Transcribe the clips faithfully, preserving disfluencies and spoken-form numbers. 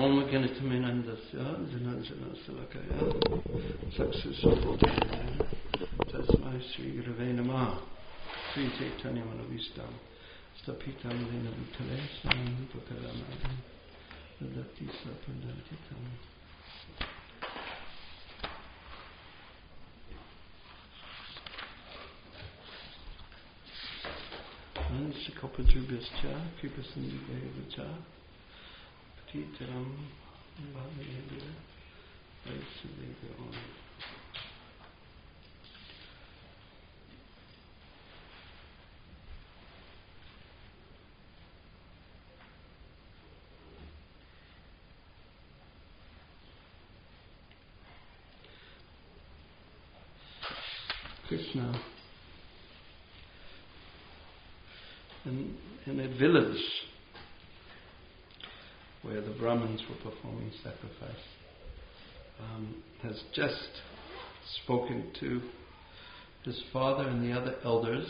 Om Ganitaminandasya Jananjana Salakaya Saksasubodhaya Tasmai Sri Gurave Namah Sri Chaitanya Manovistam Stapitam Lena Vitale Sam Pakaramaya Nadati Sapradantitam. Shikopadrubhyascha Kripasindhivayavacha Patitaram Bhavayavya Vaisavega Om. Krishna in, in a village where the Brahmins were performing sacrifice, um, has just spoken to his father and the other elders,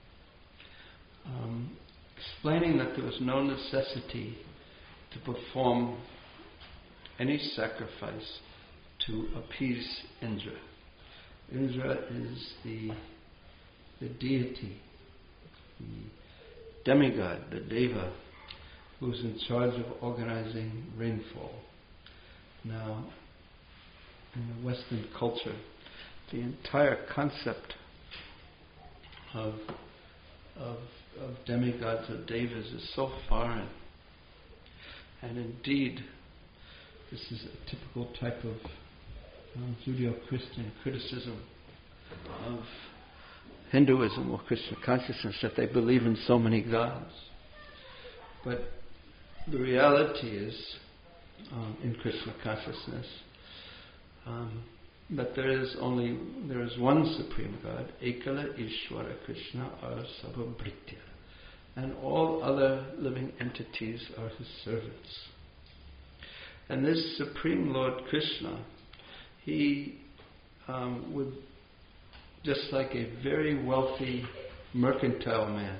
um, explaining that there was no necessity to perform any sacrifice to appease Indra. Indra is the the deity, the demigod, the deva, who's in charge of organizing rainfall. Now, in the Western culture, the entire concept of of, of demigods or devas is so foreign. And indeed, this is a typical type of uh, Judeo-Christian criticism of Hinduism or Krishna consciousness, that they believe in so many gods. But the reality is, um, in Krishna consciousness, um, that there is only there is one supreme God, Ekala Ishvara Krishna Ara Sabhabhritya, and all other living entities are His servants. And this Supreme Lord Krishna, He um, would, just like a very wealthy mercantile man.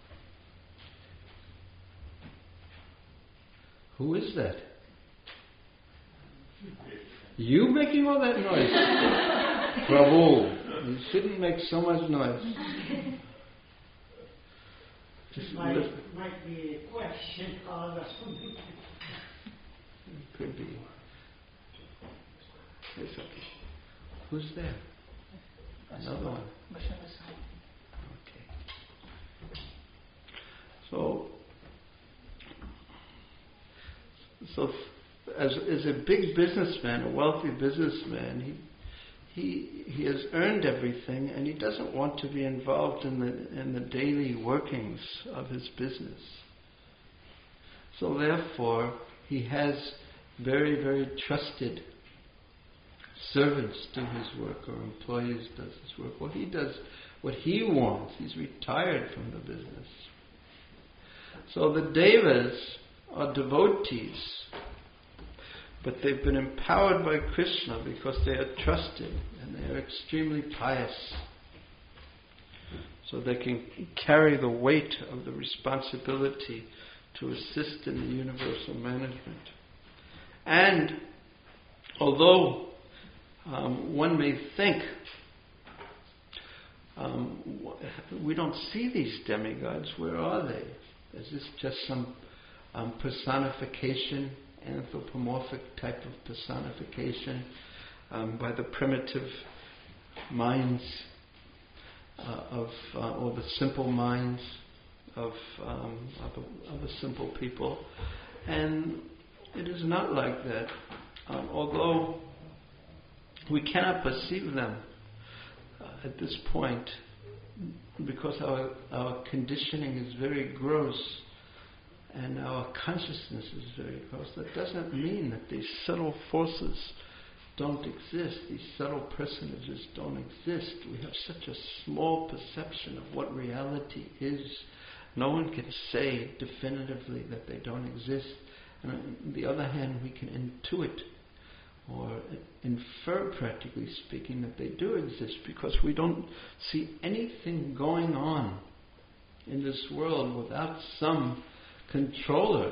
Who is that? You making all that noise? Prabhu, you shouldn't make so much noise. Just might, might be a question called or something. Could be. It's okay. Who's there? Another one. Okay. So, so as as a big businessman, a wealthy businessman, he he he has earned everything, and he doesn't want to be involved in the in the daily workings of his business. So therefore, he has very very trusted servants do his work, or employees does his work. Well, he does what he wants. He's retired from the business. So the devas are devotees, but they've been empowered by Krishna because they are trusted and they are extremely pious. So they can carry the weight of the responsibility to assist in the universal management. And although Um, one may think um, we don't see these demigods. Where are they? Is this just some um, personification, anthropomorphic type of personification um, by the primitive minds uh, of, uh, or the simple minds of, um, of, a, of a simple people? And it is not like that. Um, although we cannot perceive them uh, at this point because our, our conditioning is very gross and our consciousness is very gross. That doesn't mean that these subtle forces don't exist. These subtle personages don't exist. We have such a small perception of what reality is. No one can say definitively that they don't exist. And on the other hand, we can intuit or infer, practically speaking, that they do exist, because we don't see anything going on in this world without some controller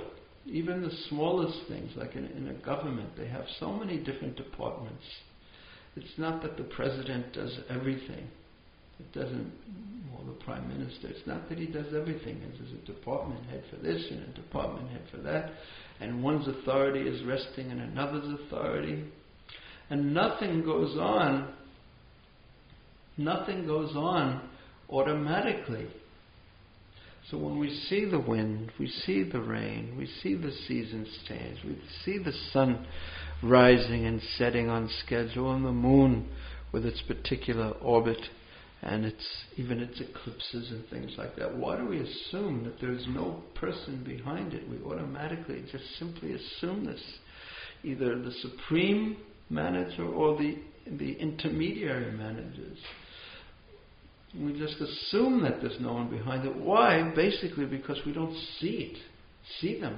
even the smallest things, like in, in a government, they have so many different departments. It's not that the president does everything. It doesn't, or the prime minister, it's not that he does everything. There's a department head for this and a department head for that, and one's authority is resting in another's authority. And nothing goes on, nothing goes on automatically. So when we see the wind, we see the rain, we see the seasons change, we see the sun rising and setting on schedule, and the moon with its particular orbit, and its even its eclipses and things like that, why do we assume that there's no person behind it? We automatically just simply assume this. Either the supreme manager or the the intermediary managers. We just assume that there's no one behind it. Why? Basically because we don't see it, see them.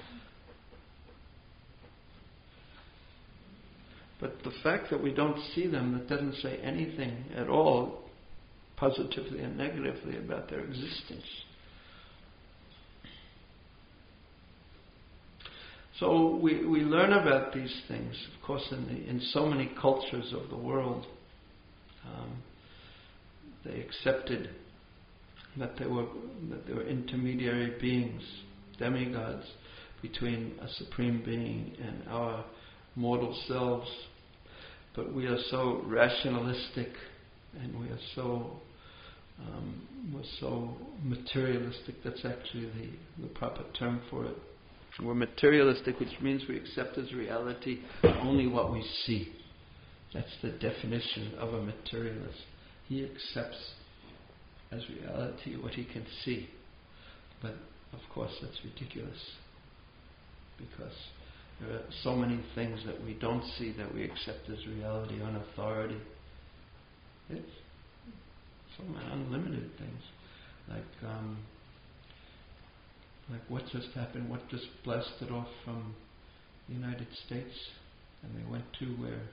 But the fact that we don't see them, that doesn't say anything at all, positively and negatively, about their existence. So we, we learn about these things, of course, in, the, in so many cultures of the world. Um, they accepted that they were that they were intermediary beings, demigods, between a supreme being and our mortal selves. But we are so rationalistic, and we are so um, we're so materialistic. That's actually the, the proper term for it. We're materialistic, which means we accept as reality only what we see. That's the definition of a materialist. He accepts as reality what he can see. But of course that's ridiculous, because there are so many things that we don't see that we accept as reality on authority. It's so many unlimited things. Like um, like what just happened, what just blasted off from the United States, and they went to where?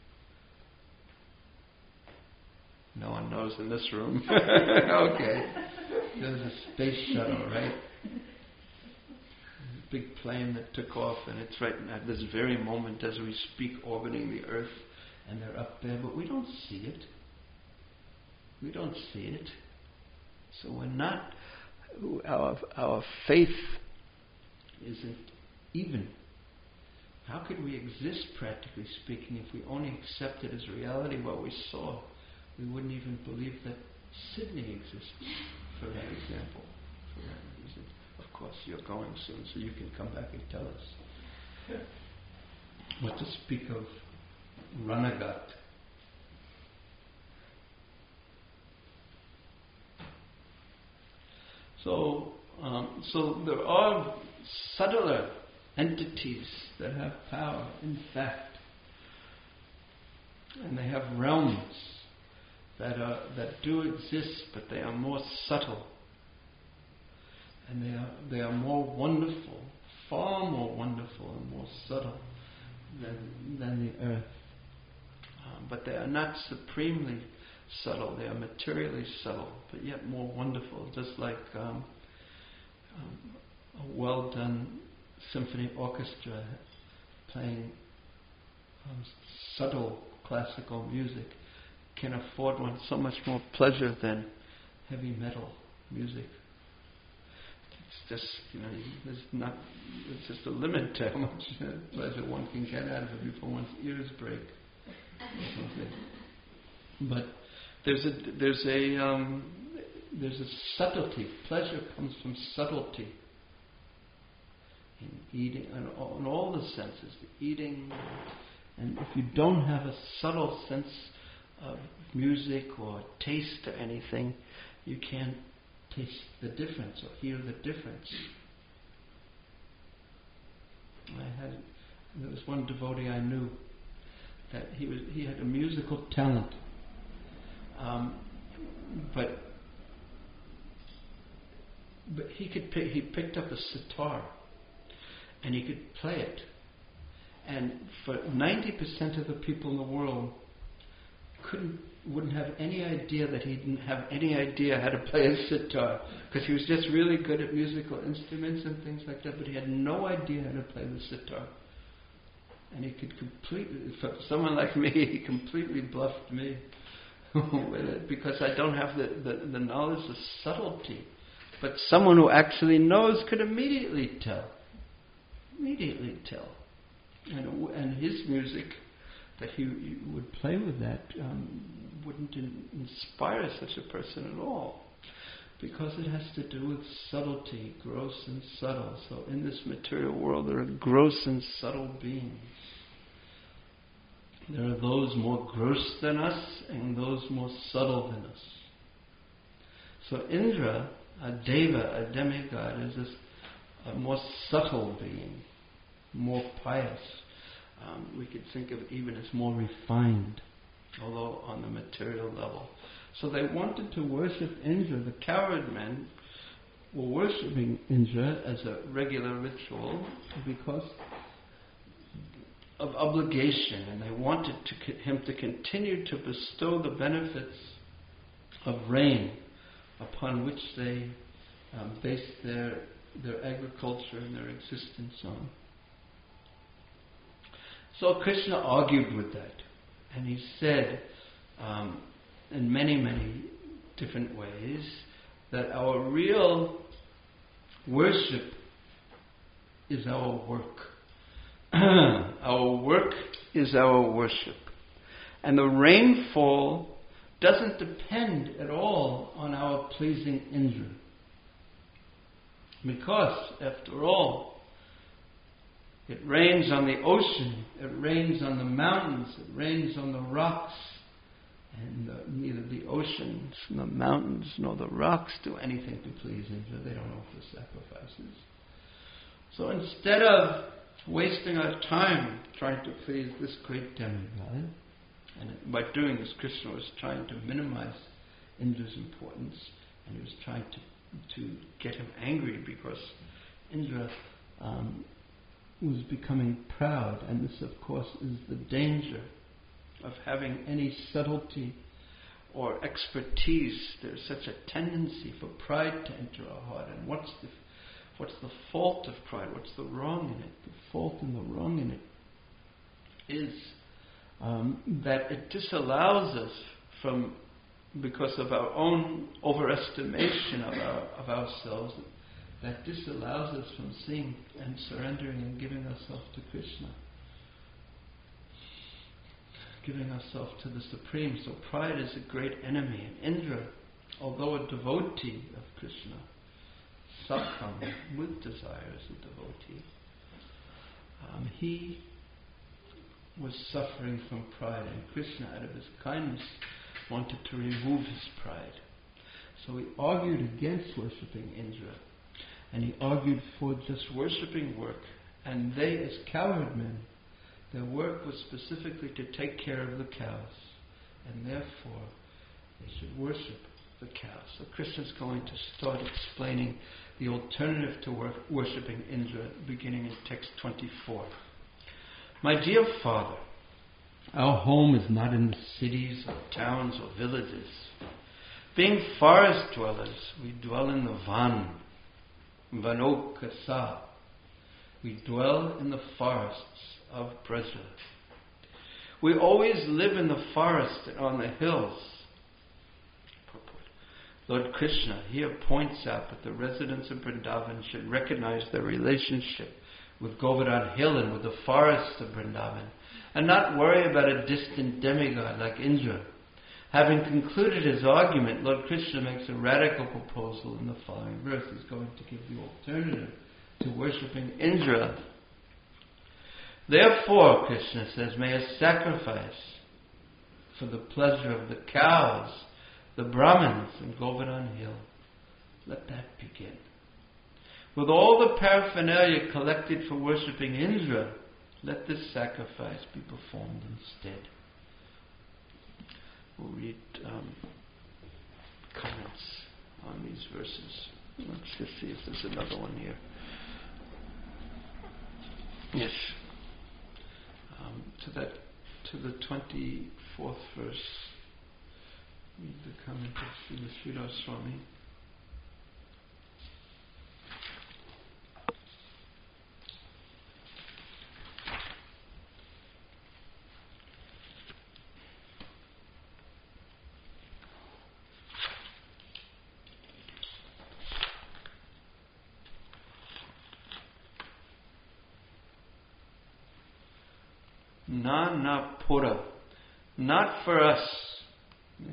No one knows in this room. Okay. There's a space shuttle, right? A big plane that took off, and it's right at this very moment as we speak, orbiting the Earth, and they're up there, but we don't see it. We don't see it. So we're not, our, our faith isn't even. How could we exist, practically speaking, if we only accepted as reality what we saw? We wouldn't even believe that Sydney exists, for that example. For that reason. Of course, you're going soon, so you can come back and tell us. What to speak of Ranagat. So, um, so there are subtler entities that have power, in fact, and they have realms that are that do exist, but they are more subtle, and they are they are more wonderful, far more wonderful and more subtle than than the earth. Um, but they are not supremely subtle; they are materially subtle, but yet more wonderful. Just like um, um, a well-done symphony orchestra playing um, subtle classical music can afford one so much more pleasure than heavy metal music. It's just, you know, there's not, there's just a limit to how much pleasure one can get out of it before one's ears break. But there's a there's a um, there's a subtlety. Pleasure comes from subtlety in eating, in all, in all the senses, the eating. And if you don't have a subtle sense of music or taste or anything, you can't taste the difference or hear the difference. I had there was one devotee I knew that he was he had a musical talent, um, but but he could pick, he picked up a sitar and he could play it. And for ninety percent of the people in the world couldn't, wouldn't have any idea that he didn't have any idea how to play a sitar, because he was just really good at musical instruments and things like that, but he had no idea how to play the sitar. And he could completely, for someone like me, he completely bluffed me with it, because I don't have the, the, the knowledge, the subtlety. But someone who actually knows could immediately tell. Immediately tell. And, and his music that he, he would play with that um, wouldn't in, inspire such a person at all. Because it has to do with subtlety, gross and subtle. So in this material world there are gross and subtle beings. There are those more gross than us and those more subtle than us. So Indra, a deva, a demigod, is this a more subtle being, more pious. Um, we could think of it even as more refined, although on the material level. So they wanted to worship Indra. The cowherd men were worshipping Indra as a regular ritual because of obligation, and they wanted to, him to continue to bestow the benefits of rain upon which they um, based their their agriculture and their existence on. So Krishna argued with that, and he said um, in many, many different ways that our real worship is our work. Our work is our worship. And the rainfall doesn't depend at all on our pleasing Indra. Because, after all, it rains on the ocean, it rains on the mountains, it rains on the rocks. And the, neither the oceans, nor the mountains, nor the rocks do anything to please Indra. They don't offer sacrifices. So instead of wasting our time trying to please this great demigod, and by doing this, Krishna was trying to minimize Indra's importance, and he was trying to to get him angry because Indra um, was becoming proud, and this, of course, is the danger of having any subtlety or expertise. There's such a tendency for pride to enter our heart, and what's the What's the fault of pride? What's the wrong in it? The fault and the wrong in it is um, that it disallows us from, because of our own overestimation of, our, of ourselves, that disallows us from seeing and surrendering and giving ourselves to Krishna. Giving ourselves to the Supreme. So pride is a great enemy. And Indra, although a devotee of Krishna, Sakham, with desire as a devotee, um, he was suffering from pride, and Krishna, out of his kindness, wanted to remove his pride. So he argued against worshipping Indra, and he argued for just worshipping work. And they, as cowherd men, their work was specifically to take care of the cows, and therefore they should worship the cows. So Krishna's going to start explaining the alternative to wor- worshipping Indra, beginning in text twenty-four. My dear Father, our home is not in the cities or towns or villages. Being forest dwellers, we dwell in the van, vanokasa. We dwell in the forests of Braj. We always live in the forest and on the hills. Lord Krishna here points out that the residents of Vrindavan should recognize their relationship with Govardhan Hill and with the forests of Vrindavan, and not worry about a distant demigod like Indra. Having concluded his argument, Lord Krishna makes a radical proposal in the following verse. He's going to give the alternative to worshipping Indra. Therefore, Krishna says, may a sacrifice for the pleasure of the cows, the Brahmins in Govardhan Hill, let that begin. With all the paraphernalia collected for worshipping Indra, let this sacrifice be performed instead. We'll read um, comments on these verses. Let's just see if there's another one here. Yes. Um, to that, to the twenty-fourth verse. Read the comment of Srila Sridhar Swami. Na na pura. Not for us. Yeah.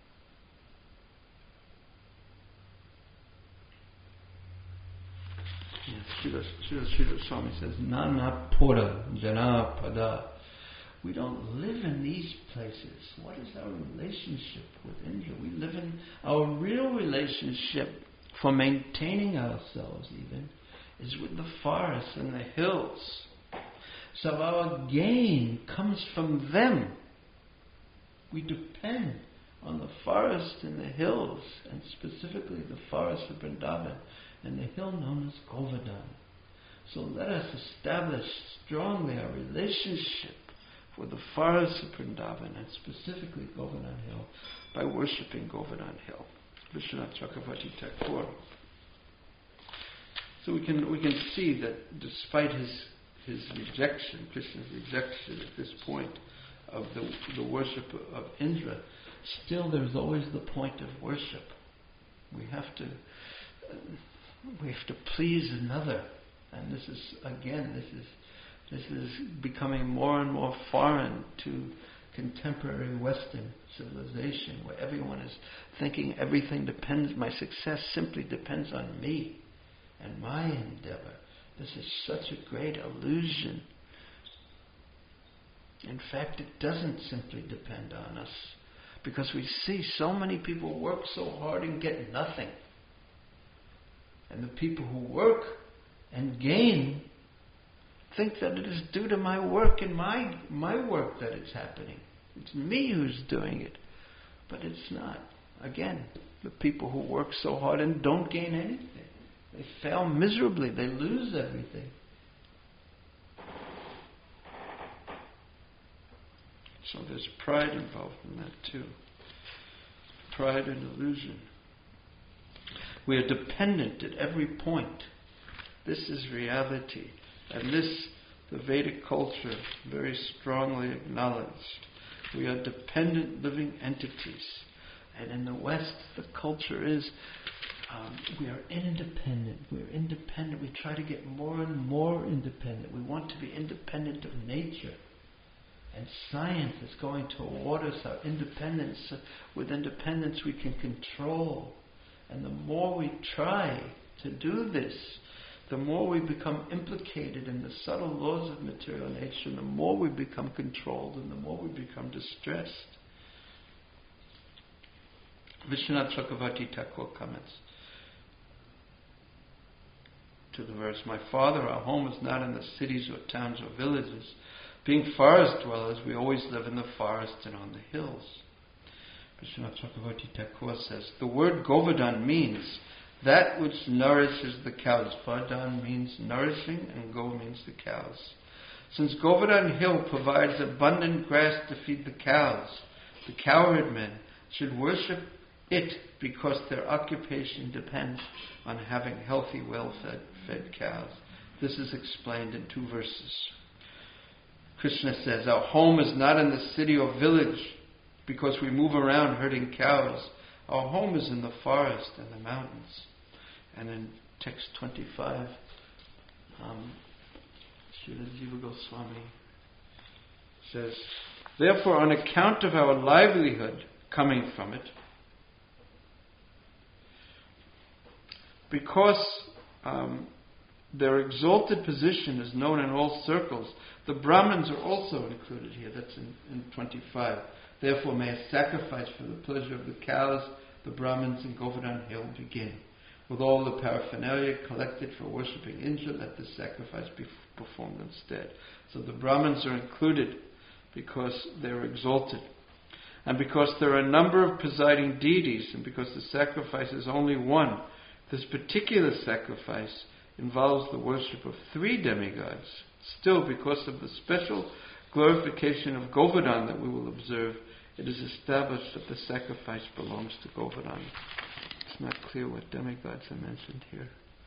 Srila Srila Swami says, Na na pura jana pada. We don't live in these places. What is our relationship with Indra? We live in our real relationship for maintaining ourselves even is with the forests and the hills. So our gain comes from them. We depend on the forest and the hills, and specifically the forest of Vrindavan and the hill known as Govardhan. So let us establish strongly our relationship with the forest of Vrindavan and specifically Govardhan Hill by worshipping Govardhan Hill. Vishwanath Chakravarti Thakur. So we can we can see that despite his his rejection, Krishna's rejection at this point of the, the worship of Indra, still there's always the point of worship. We have to uh, we have to please another, and this is again this is this is becoming more and more foreign to contemporary Western civilization, where everyone is thinking everything depends. My success simply depends on me and my endeavor. This is such a great illusion. In fact, it doesn't simply depend on us, because we see so many people work so hard and get nothing. And the people who work and gain think that it is due to my work and my my work that it's happening. It's me who's doing it. But it's not. Again, the people who work so hard and don't gain anything. They fail miserably. They lose everything. So there's pride involved in that too. Pride and illusion. We are dependent at every point. This is reality. And this, the Vedic culture very strongly acknowledged. We are dependent living entities. And in the West, the culture is Um, we are independent. We're independent. We try to get more and more independent. We want to be independent of nature. And science is going toward us our independence. With independence we can control. And the more we try to do this, the more we become implicated in the subtle laws of material nature, and the more we become controlled, and the more we become distressed. Vishwanath Chakravarti Thakur comments to the verse, My Father, our home is not in the cities or towns or villages. Being forest dwellers, we always live in the forest and on the hills. Vishwanath Chakravarti Thakur says, the word Govardhan means that which nourishes the cows. Vardhan means nourishing and Go means the cows. Since Govardhan Hill provides abundant grass to feed the cows, the cowherdmen should worship it because their occupation depends on having healthy, well-fed fed cows. This is explained in two verses. Krishna says, our home is not in the city or village because we move around herding cows. Our home is in the forest and the mountains. And in text twenty-five, um, Srila Jiva Goswami says, therefore, on account of our livelihood coming from it, because um, their exalted position is known in all circles, the Brahmins are also included here. That's in, in twenty-five. Therefore, may a sacrifice for the pleasure of the cows, the Brahmins in Govardhan Hill begin. With all the paraphernalia collected for worshipping Indra, let this sacrifice be performed instead. So the Brahmins are included because they are exalted. And because there are a number of presiding deities, and because the sacrifice is only one, this particular sacrifice involves the worship of three demigods. Still, because of the special glorification of Govardhan that we will observe, it is established that the sacrifice belongs to Govardhan. It's not clear what demigods are mentioned here.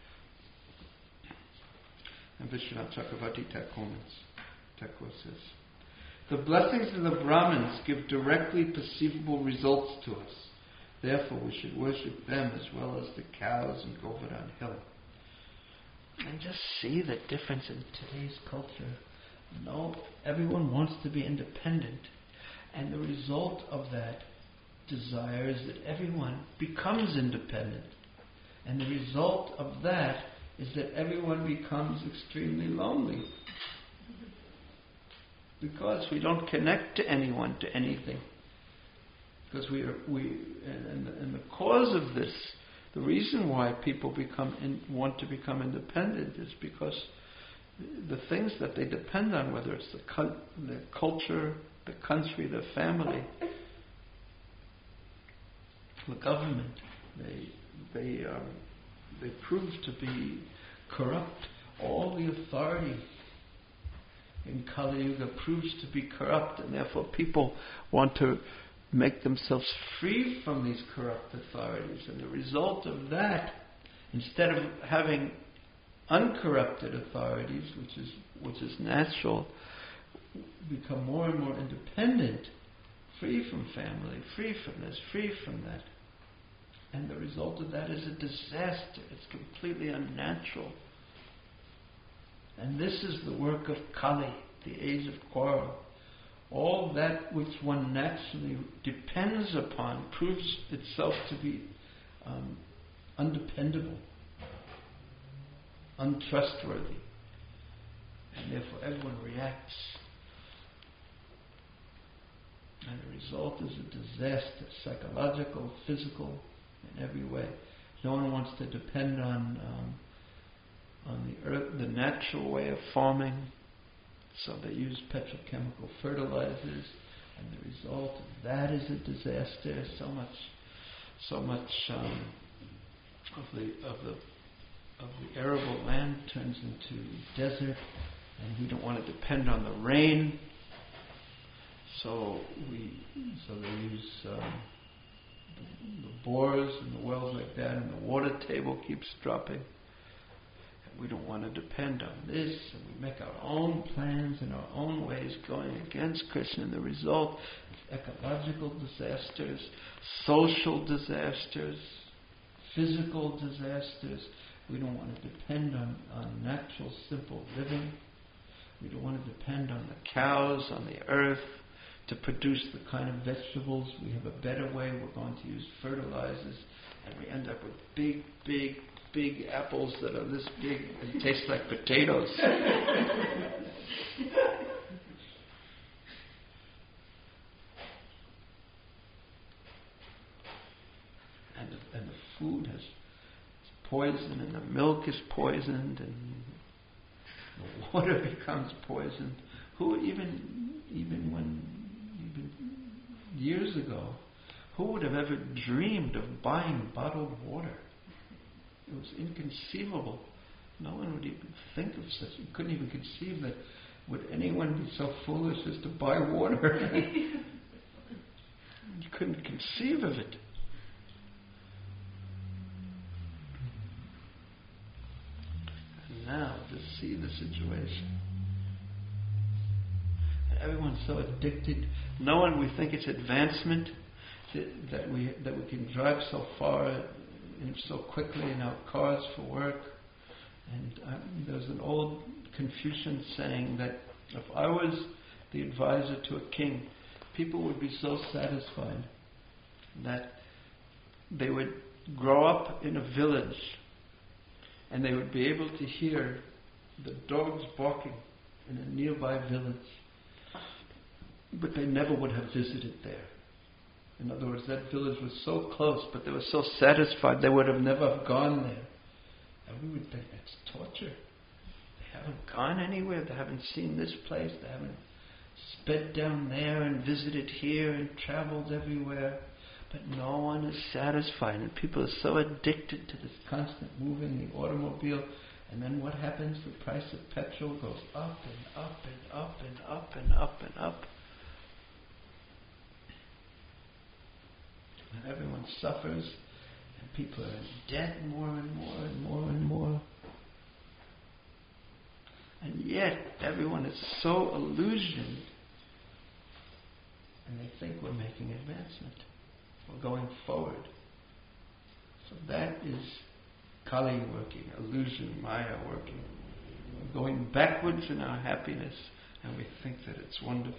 And Vishwanath Chakravarti comments. Thakur says, the blessings of the Brahmins give directly perceivable results to us. Therefore we should worship them as well as the cows in Govardhan Hill. And just see the difference in today's culture. No, everyone wants to be independent. And the result of that desire is that everyone becomes independent. And the result of that is that everyone becomes extremely lonely. Because we don't connect to anyone, to anything. Because we are, we, and, and, the, and the cause of this, the reason why people become in, want to become independent is because the things that they depend on, whether it's the, cu- the culture, the country, the family, the government, they they um, they prove to be corrupt. All the authority in Kali Yuga proves to be corrupt, and therefore people want to make themselves free from these corrupt authorities. And the result of that, instead of having uncorrupted authorities, which is which is natural, become more and more independent, free from family, free from this, free from that. And the result of that is a disaster. It's completely unnatural. And this is the work of Kali, the age of quarrel. All that which one naturally depends upon proves itself to be um, undependable, untrustworthy. And therefore everyone reacts. And the result is a disaster, psychological, physical, in every way. No one wants to depend on um, on the earth, the natural way of farming, so they use petrochemical fertilizers, and the result of that is a disaster. So much, so much um, of the of the of the arable land turns into desert, and we don't want to depend on the rain. So we, so they use um, the, the bores and the wells like that, and the water table keeps dropping. And we don't want to depend on this, and we make our own plans and our own ways, going against Krishna. And the result is ecological disasters, social disasters, physical disasters. We don't want to depend on, on natural, simple living. We don't want to depend on the cows, on the earth, to produce the kind of vegetables. We have a better way. We're going to use fertilizers, and we end up with big, big, big apples that are this big and taste like potatoes. and, the, and the food has poison, and the milk is poisoned, and the water becomes poisoned. Who even, even when years ago, who would have ever dreamed of buying bottled water? It was inconceivable. No one would even think of such. You couldn't even conceive that. Would anyone be so foolish as to buy water? You couldn't conceive of it. And now to see the situation. Everyone's so addicted. No one, we think it's advancement that, that we that we can drive so far and so quickly in our cars for work. And um, there's an old Confucian saying that if I was the advisor to a king, people would be so satisfied that they would grow up in a village and they would be able to hear the dogs barking in a nearby village. But they never would have visited there. In other words, that village was so close, but they were so satisfied they would have never gone there. And we would think that's torture. They haven't gone anywhere. They haven't seen this place. They haven't sped down there and visited here and traveled everywhere. But no one is satisfied. And people are so addicted to this constant moving, the automobile. And then what happens? The price of petrol goes up and up and up and up and up and up. suffers, and people are in debt more and more and more and more. And yet, everyone is so illusioned, and they think we're making advancement. We're going forward. So that is Kali working, illusion, Maya working. We're going backwards in our happiness, and we think that it's wonderful.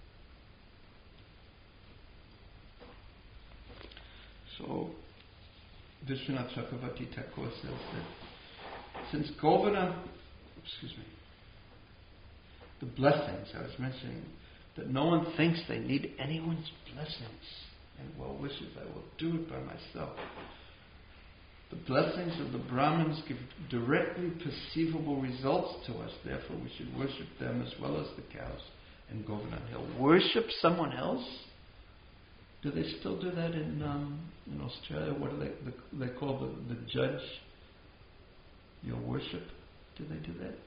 So, Vishwanath Chakravarti Thakur says that since Govardhan, excuse me, the blessings, I was mentioning that no one thinks they need anyone's blessings and well wishes. I will do it by myself. The blessings of the Brahmins give directly perceivable results to us. Therefore, we should worship them as well as the cows and Govardhan Hill. Worship someone else? Do they still do that in um, in Australia? What do they the, they call the, the judge? Your worship? Do they do that?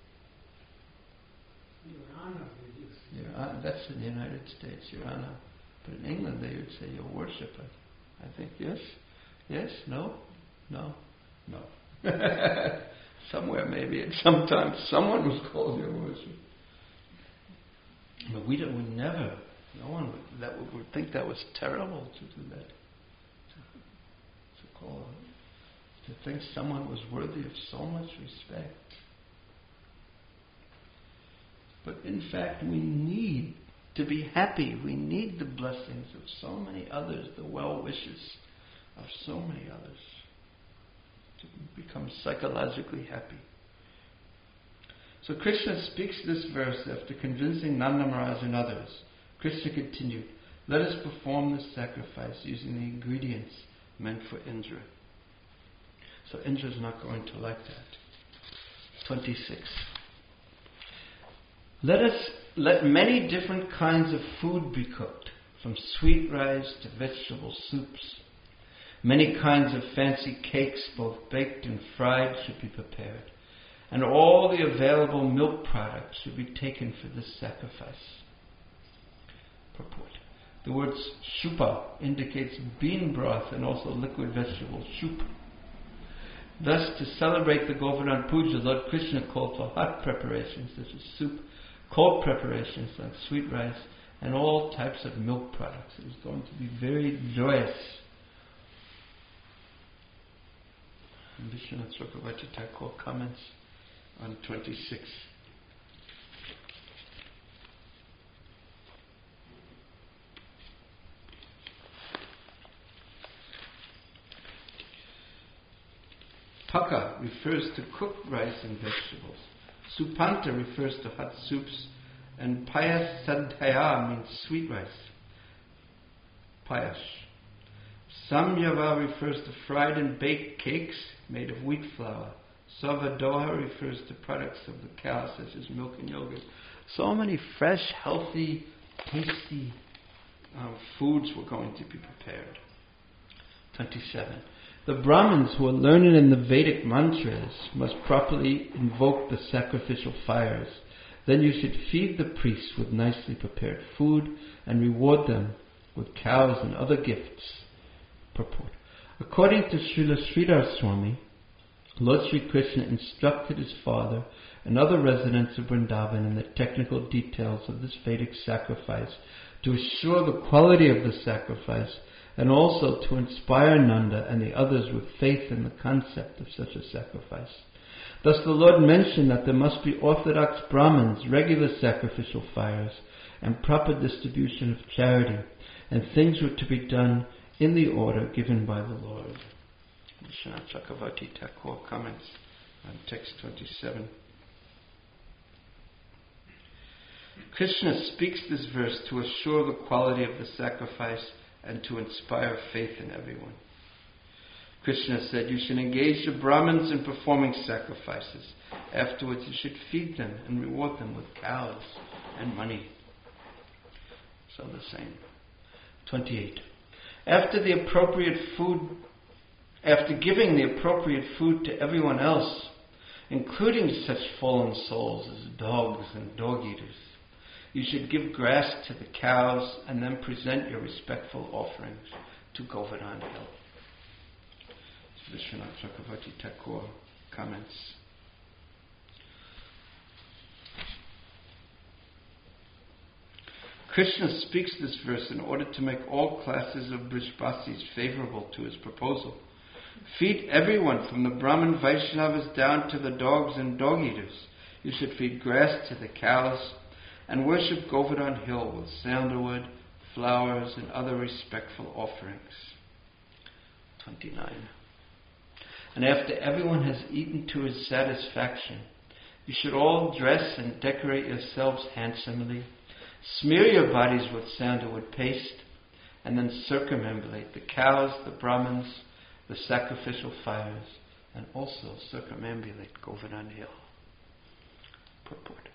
Your Honor, they do. Your Honor, that's in the United States, Your Honor. But in England, they would say Your Worship. I, I think yes, yes, no, no, no. Somewhere maybe, and sometimes someone was called Your Worship. But we don't. We never. No one would, that would, would think that was terrible to do that. To, to call, to think someone was worthy of so much respect. But in fact, we need to be happy. We need the blessings of so many others, the well wishes of so many others, to become psychologically happy. So Krishna speaks this verse after convincing Nanda Maharaj and others. Krishna continued, let us perform this sacrifice using the ingredients meant for Indra. So Indra is not going to like that. twenty-six. Let us let many different kinds of food be cooked, from sweet rice to vegetable soups. Many kinds of fancy cakes, both baked and fried, should be prepared, and all the available milk products should be taken for this sacrifice. Purport. The word shupa indicates bean broth and also liquid vegetable soup. Thus, to celebrate the Govardhan Puja, Lord Krishna called for hot preparations such as soup, cold preparations like sweet rice, and all types of milk products. It was going to be very joyous. And Vishwanath Chakravarti Thakur comments on twenty-six. Paka refers to cooked rice and vegetables. Supanta refers to hot soups. And Payas Sadhaya means sweet rice. Payas. Samyava refers to fried and baked cakes made of wheat flour. Savadoha refers to products of the cow such as milk and yogurt. So many fresh, healthy, tasty um, foods were going to be prepared. twenty-seven. The Brahmins who are learned in the Vedic mantras must properly invoke the sacrificial fires. Then you should feed the priests with nicely prepared food and reward them with cows and other gifts. Purport. According to Srila Sridhar Swami, Lord Sri Krishna instructed his father and other residents of Vrindavan in the technical details of this Vedic sacrifice to assure the quality of the sacrifice and also to inspire Nanda and the others with faith in the concept of such a sacrifice. Thus the Lord mentioned that there must be orthodox Brahmins, regular sacrificial fires, and proper distribution of charity, and things were to be done in the order given by the Lord. Vishwanath Chakravarti Thakur comments on text twenty-seven. Krishna speaks this verse to assure the quality of the sacrifice and to inspire faith in everyone. Krishna said, you should engage the Brahmins in performing sacrifices. Afterwards you should feed them and reward them with cows and money. So the same. twenty-eight. After the appropriate food, after giving the appropriate food to everyone else, including such fallen souls as dogs and dog-eaters, you should give grass to the cows and then present your respectful offerings to Govardhan Hill. Vishwanath Chakravarti Thakur comments. Krishna speaks this verse in order to make all classes of Brishbasis favorable to his proposal. Feed everyone from the Brahmin Vaishnavas down to the dogs and dog eaters. You should feed grass to the cows and worship Govardhan Hill with sandalwood, flowers, and other respectful offerings. twenty-nine. And after everyone has eaten to his satisfaction, you should all dress and decorate yourselves handsomely. Smear your bodies with sandalwood paste, and then circumambulate the cows, the Brahmins, the sacrificial fires, and also circumambulate Govardhan Hill. Purport.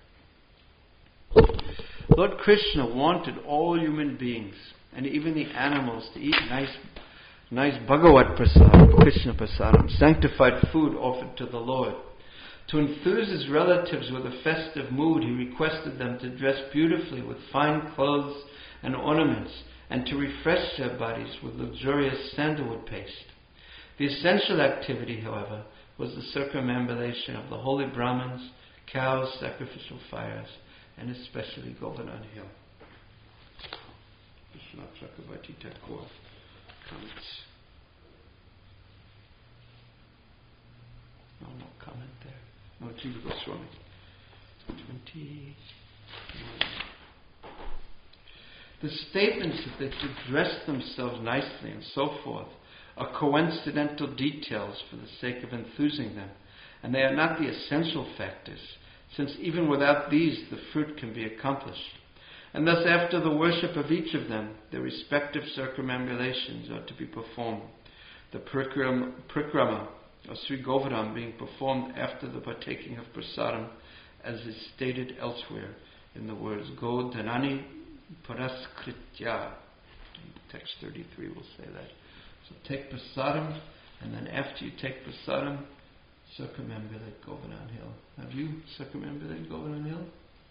Lord Krishna wanted all human beings, and even the animals, to eat nice, nice Bhagavat Prasadam, Krishna Prasadam, sanctified food offered to the Lord. To enthuse his relatives with a festive mood, he requested them to dress beautifully with fine clothes and ornaments, and to refresh their bodies with luxurious sandalwood paste. The essential activity, however, was the circumambulation of the holy Brahmins, cows, sacrificial fires, and especially Govardhan Hill. Vishwanath Chakravarti Thakur comments. No, no comment there. No, Jiva Goswami. twenty. The statements that they should dress themselves nicely and so forth are coincidental details for the sake of enthusing them, and they are not the essential factors, since even without these the fruit can be accomplished. And thus after the worship of each of them, their respective circumambulations are to be performed. The prikrama, prikrama or Sri Govardhan being performed after the partaking of prasadam, as is stated elsewhere in the words Godhanani Paraskritya. Text thirty-three will say that. So take prasadam, and then after you take prasadam, circumambulate Govardhan Hill. Have you circumambulated Govardhan Hill?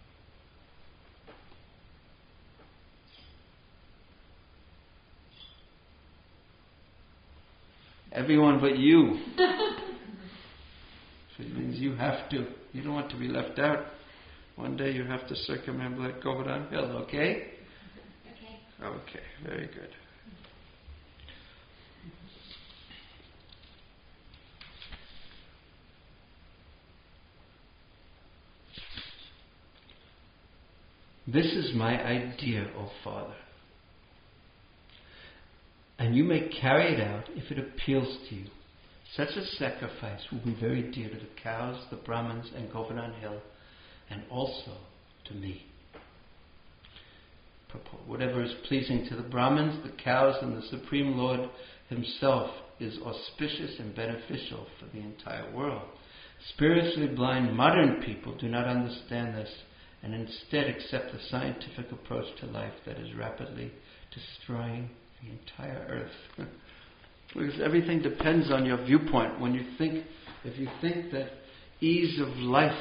Everyone but you. So it means you have to. You don't want to be left out. One day you have to circumambulate Govardhan Hill, okay? Okay. Okay, very good. This is my idea, O Father. And you may carry it out if it appeals to you. Such a sacrifice will be very dear to the cows, the Brahmins, and Govardhan Hill, and also to me. Whatever is pleasing to the Brahmins, the cows, and the Supreme Lord himself is auspicious and beneficial for the entire world. Spiritually blind modern people do not understand this, and instead accept the scientific approach to life that is rapidly destroying the entire earth. Because everything depends on your viewpoint. When you think, if you think that ease of life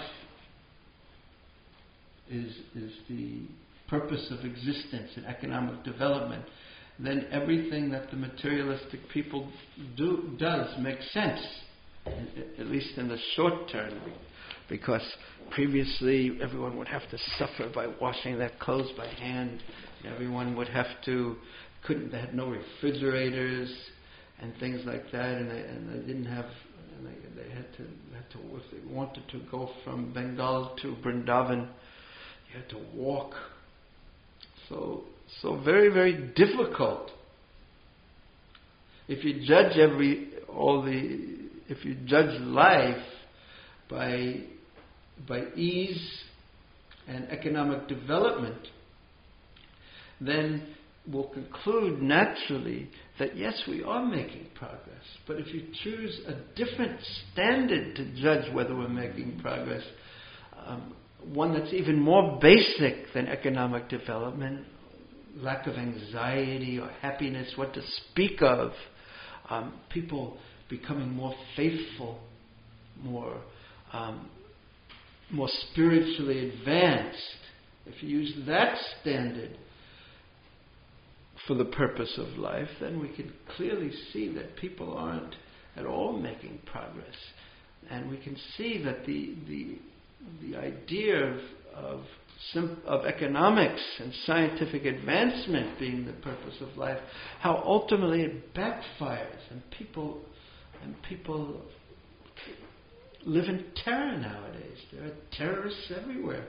is is the purpose of existence and economic development, then everything that the materialistic people do does makes sense, at least in the short term. Because previously everyone would have to suffer by washing their clothes by hand. Everyone would have to, couldn't, they had no refrigerators and things like that, and they, and they didn't have, and they, they had to, had to, if they wanted to go from Bengal to Vrindavan, you had to walk. So, so very, very difficult. If you judge every, all the, if you judge life by by ease and economic development, then we'll conclude naturally that yes, we are making progress. But if you choose a different standard to judge whether we're making progress, um, one that's even more basic than economic development, lack of anxiety or happiness, what to speak of, um, people becoming more faithful, more um, more spiritually advanced. If you use that standard for the purpose of life, then we can clearly see that people aren't at all making progress. And we can see that the the the idea of of, sim- of economics and scientific advancement being the purpose of life, how ultimately it backfires, and people and people live in terror nowadays. There are terrorists everywhere,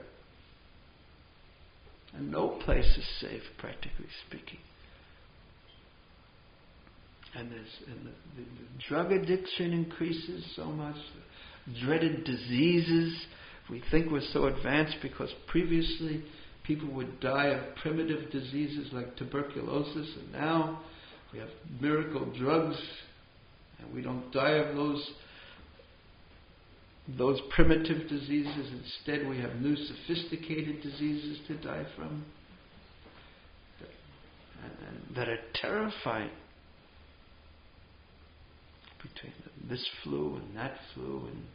and no place is safe, practically speaking. And, and the, the, the drug addiction increases so much. The dreaded diseases. We think we're so advanced because previously people would die of primitive diseases like tuberculosis, and now we have miracle drugs, and we don't die of those those primitive diseases. Instead, we have new sophisticated diseases to die from, and, and that are terrifying. Between this flu and that flu and,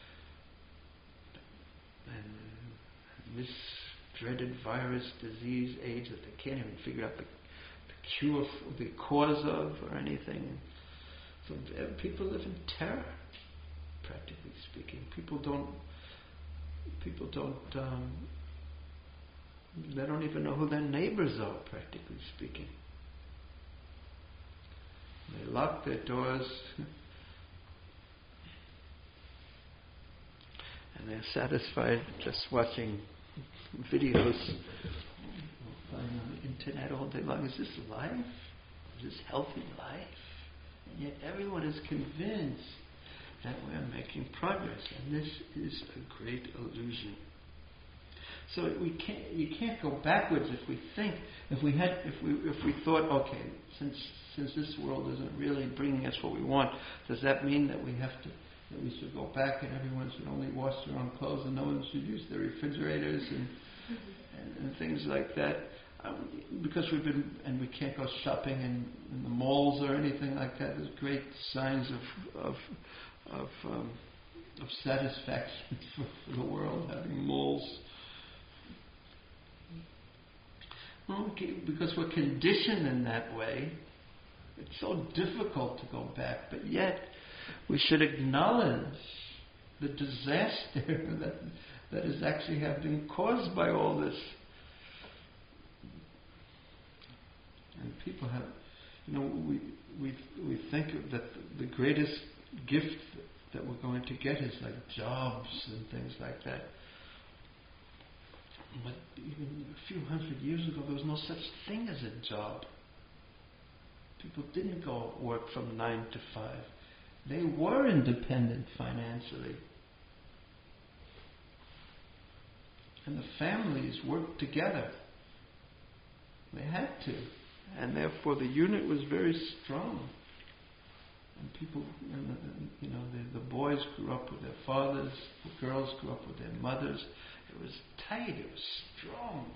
and this dreaded virus, disease, AIDS that they can't even figure out the, the cure, for, the cause of, or anything. So people live in terror, practically speaking. People don't. People don't. Um, they don't even know who their neighbors are, practically speaking. They lock their doors. And they're satisfied just watching videos on the internet all day long. Is this life? Is this healthy life? And yet everyone is convinced that we're making progress, and this is a great illusion. So we can't. You can't go backwards if we think. If we had. If we. If we thought. Okay. Since since this world isn't really bringing us what we want, does that mean that we have to? That we should go back and everyone should only wash their own clothes and no one should use their refrigerators and and, and things like that, um, because we've been and we can't go shopping in, in the malls or anything like that. There's great signs of of of, um, of satisfaction for, for the world having malls. Well, because we're conditioned in that way, it's so difficult to go back. But yet, we should acknowledge the disaster that that is actually have been caused by all this. And people have, you know, we we we think that the greatest gift that we're going to get is like jobs and things like that. But even a few hundred years ago, there was no such thing as a job. People didn't go work from nine to five. They were independent financially. And the families worked together. They had to. And therefore the unit was very strong. And people, and the, you know, the, the boys grew up with their fathers, the girls grew up with their mothers. It was tight, it was strong.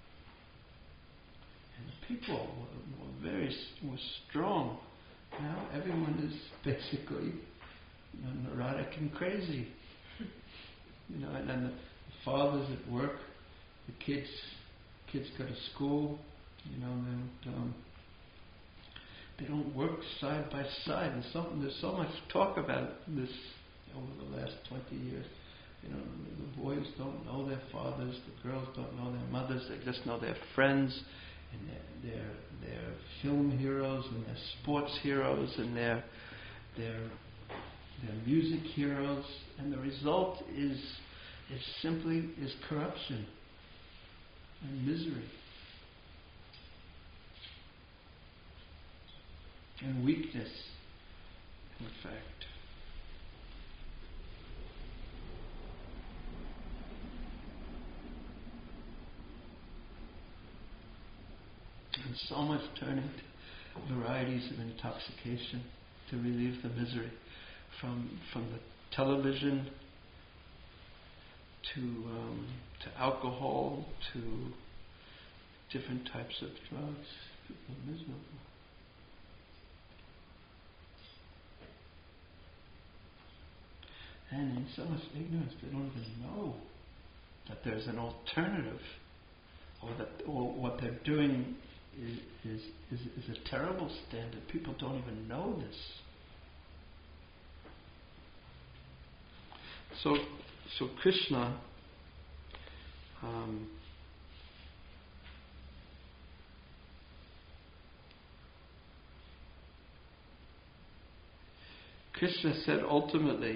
And the people were, were very were strong. Now everyone is basically, you know, neurotic and crazy. You know, and then the fathers at work, the kids kids go to school, you know, they don't, um, they don't work side by side. There's something there's so much talk about this over the last twenty years. You know, the boys don't know their fathers, the girls don't know their mothers, they just know their friends, and their their, their film heroes and their sports heroes and their their their music heroes, and the result is is simply is corruption and misery and weakness, in fact. And so much turning to varieties of intoxication to relieve the misery, from from the television to um, to alcohol to different types of drugs. People are miserable. And in so much ignorance, they don't even know that there's an alternative, or that or what they're doing is, is, is, is a terrible standard. People don't even know this. So, so Krishna um, Krishna said ultimately,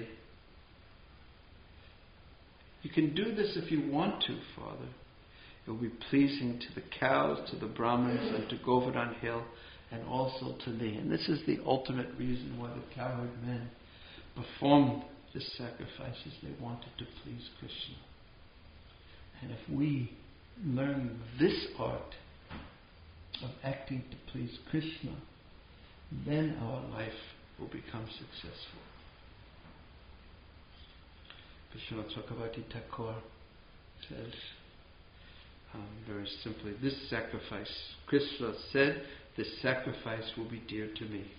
you can do this if you want to, Father. It will be pleasing to the cows, to the Brahmins, and to Govardhan Hill, and also to thee. And this is the ultimate reason why the cowherd men performed the sacrifices. They wanted to please Krishna. And if we learn this art of acting to please Krishna, then our life will become successful. Vishwanath Chakravarti Thakur says um, very simply, this sacrifice, Krishna said, this sacrifice will be dear to me.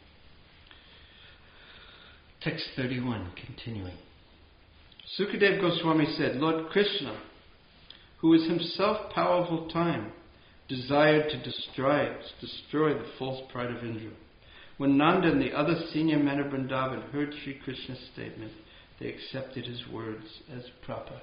Text thirty-one, continuing. Sukadeva Goswami said, Lord Krishna, who is himself powerful time, desired to destroy, destroy the false pride of Indra. When Nanda and the other senior men of Vrindavan heard Sri Krishna's statement, they accepted his words as proper.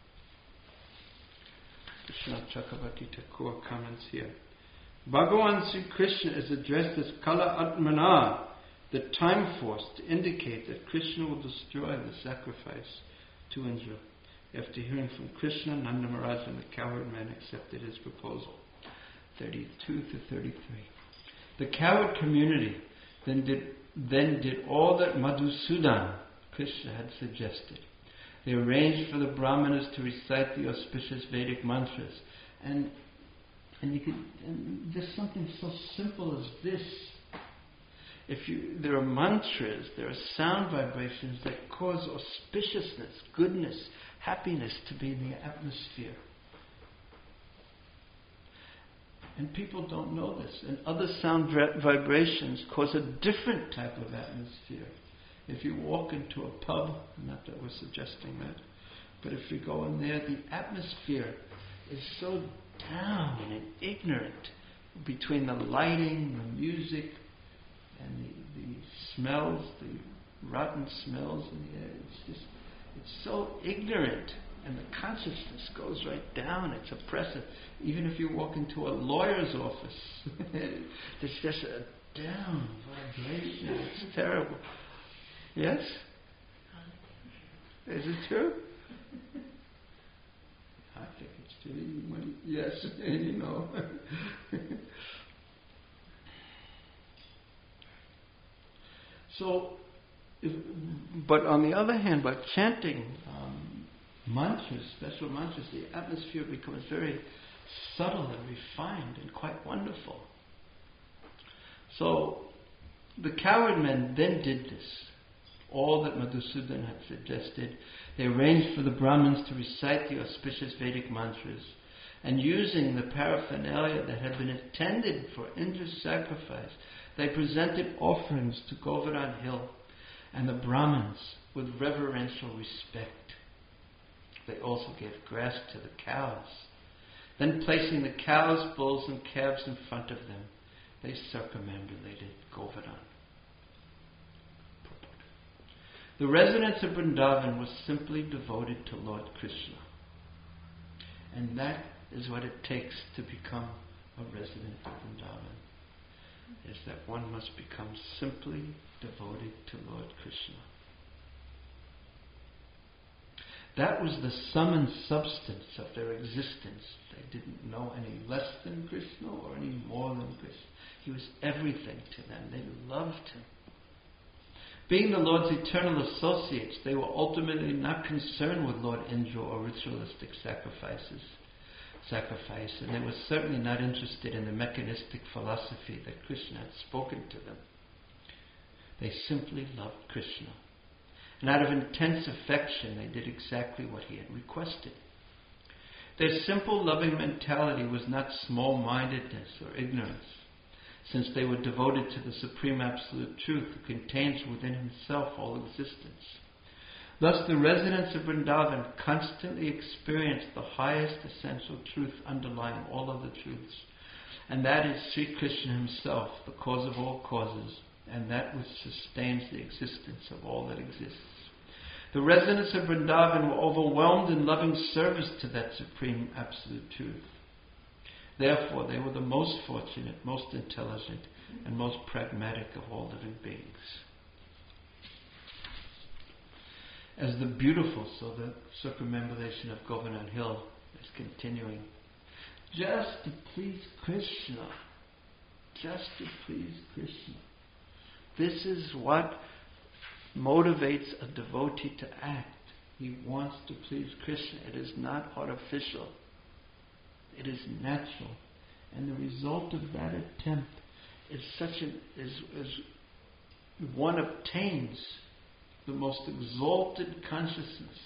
Vishwanath Chakravarti Thakur comments here. Bhagavan Sri Krishna is addressed as Kala Atmana, the time force, to indicate that Krishna will destroy the sacrifice to Indra. After hearing from Krishna, Nanda Maharaj and the cowherd men accepted his proposal. thirty-two to thirty-three. The cowherd community then did, then did all that Madhusudan, Krishna, had suggested. They arranged for the Brahmanas to recite the auspicious Vedic mantras. And, and, you could, and there's something so simple as this. If you, there are mantras, there are sound vibrations that cause auspiciousness, goodness, happiness to be in the atmosphere. And people don't know this. And other sound vibrations cause a different type of atmosphere. If you walk into a pub, not that we're suggesting that, but if you go in there, the atmosphere is so down and ignorant between the lighting, the music, and the, the smells, the rotten smells in the air. It's just, it's so ignorant, and the consciousness goes right down. It's oppressive. Even if you walk into a lawyer's office, there's just a down vibration. It's terrible. Yes? Is it true? I think it's true. Yes, you know. So, if, but on the other hand, by chanting um, mantras, special mantras, the atmosphere becomes very subtle and refined and quite wonderful. So, the cowherd men then did this. All that Madhusudan had suggested. They arranged for the Brahmins to recite the auspicious Vedic mantras, and using the paraphernalia that had been intended for Indra's sacrifice, they presented offerings to Govardhan Hill and the Brahmins with reverential respect. They also gave grass to the cows. Then, placing the cows, bulls, and calves in front of them, they circumambulated Govardhan. The residents of Vrindavan were simply devoted to Lord Krishna. And that is what it takes to become a resident of Vrindavan, is that one must become simply devoted to Lord Krishna. That was the sum and substance of their existence. They didn't know any less than Krishna or any more than Krishna. He was everything to them. They loved him. Being the Lord's eternal associates, they were ultimately not concerned with Lord Indra or ritualistic sacrifices, sacrifice, and they were certainly not interested in the mechanistic philosophy that Krishna had spoken to them. They simply loved Krishna. And out of intense affection, they did exactly what he had requested. Their simple, loving mentality was not small-mindedness or ignorance, since they were devoted to the Supreme Absolute Truth who contains within himself all existence. Thus, the residents of Vrindavan constantly experienced the highest essential truth underlying all other truths, And that is Sri Krishna himself, the cause of all causes, and that which sustains the existence of all that exists. The residents of Vrindavan were overwhelmed in loving service to that supreme absolute truth. Therefore, they were the most fortunate, most intelligent, and most pragmatic of all living beings. As the beautiful, so the circumambulation of Govardhan Hill is continuing. Just to please Krishna. Just to please Krishna. This is what motivates a devotee to act. He wants to please Krishna. It is not artificial. It is natural. And the result of that attempt is such an is, is one obtains the most exalted consciousness.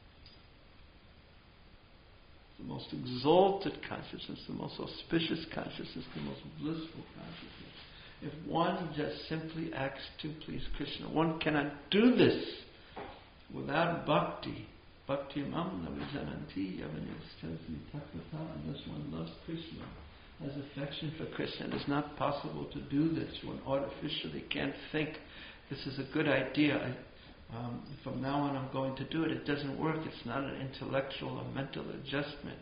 The most exalted consciousness, the most auspicious consciousness, the most blissful consciousness. If one just simply acts to please Krishna, one cannot do this without bhakti. Bhakti mamna vijananti yavanistasmi tatvata, unless one loves Krishna, has affection for Krishna. It is not possible to do this. One artificially can't think, this is a good idea. I, Um, from now on I'm going to do it. It doesn't work. It's not an intellectual or mental adjustment.